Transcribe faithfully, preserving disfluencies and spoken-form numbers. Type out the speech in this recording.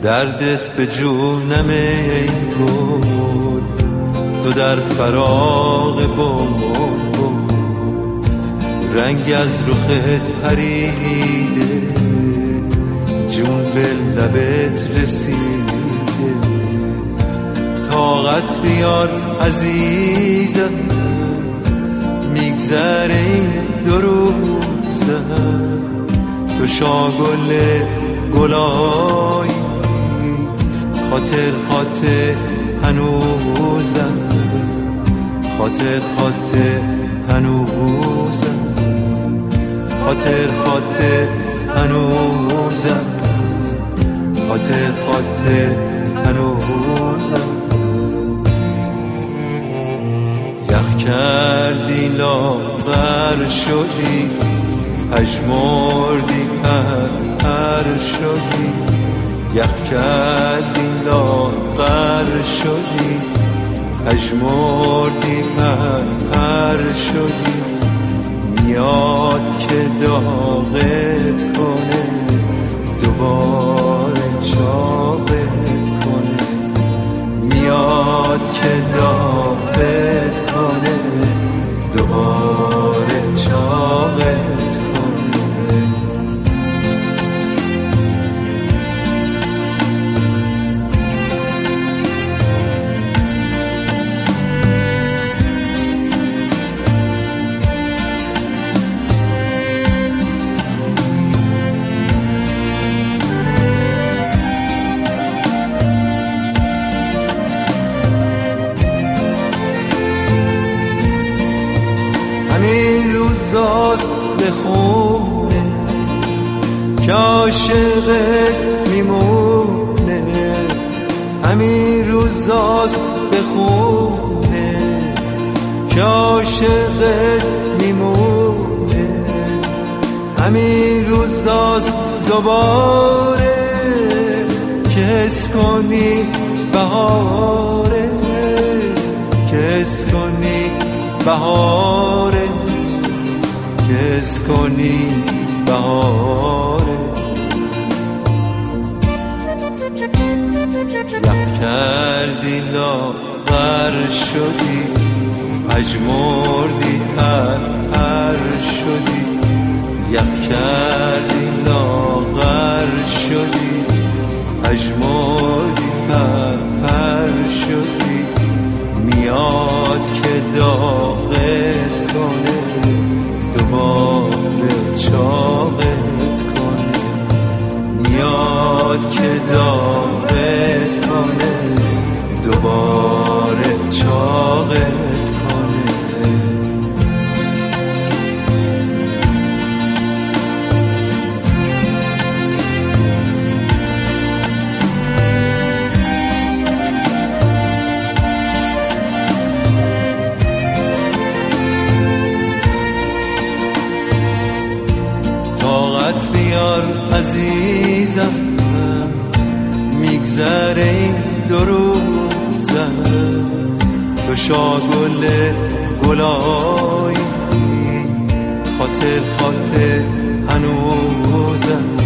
دردت به جونم ای گل، تو در فراق بلبل، رنگ از رخت پریده، جون به لبت رسیده. طاقت بیار عزیزم، میگذره این دو روزم. تو شاگل گلایی، خاطر خاطر هنوزم، خاطر خاطر هنوزم، خاطر خاطر هنوزم، خاطر خاطر هنوزم. یخ کردی لاغر شدی، پژمردی پر پر شدی. یخ کردی لاغر شدی، پژمردی پر پر شدی. میاد که داغت کنه، دوباره چاقت کنه. میاد که داغت کنه، دوباره چاقت کنه. همین روزاست به خونه که عاشقت میمونه. همین روزاست به خونه که عاشقت میمونه. همین روزاست دوباره که حس کنی بهاره، که حس کنی بهاره، که حس کنی بهاره. یخ کردی لاغر شدی، پژمردی پر پر شدی. یخ کردی لاغر شدی، پژمردی پر پر شدی. میاد که داغت کنه، دوباره چاقت کنه. میاد که داغت کنه، دوباره چاقت کنه. طاقت بیار عزیزم، میگذره این دو روزم. تو شاگل گلایی، خاطر خاطر هنوزم،